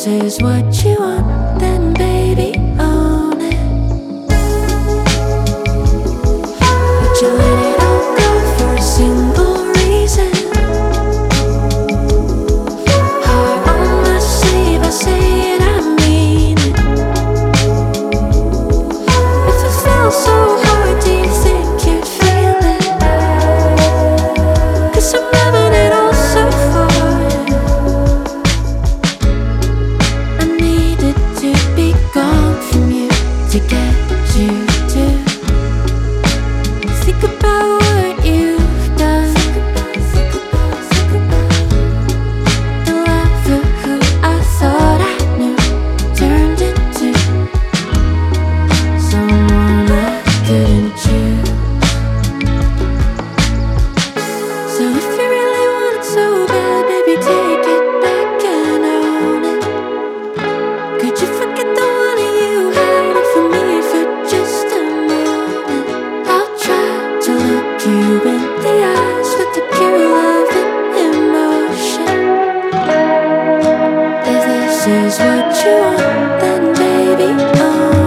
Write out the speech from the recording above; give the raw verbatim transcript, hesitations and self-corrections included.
this is what you want, then baby, own it. Would you let it all go for a single reason? Heart on my sleeve, I say it, I mean it. If it felt so hard, do you think you'd feel it? 'Cause I'm loving it all so far. I needed to be gone from you to get you to think about what you've done, and laugh at who I thought I knew turned into someone I couldn't choose. So if you really want it so bad, baby, take it back and own it. Could you forget the one you had for me for just a moment? I'll try to look you in the eyes with the pure love and emotion. If this is what you want, then baby, own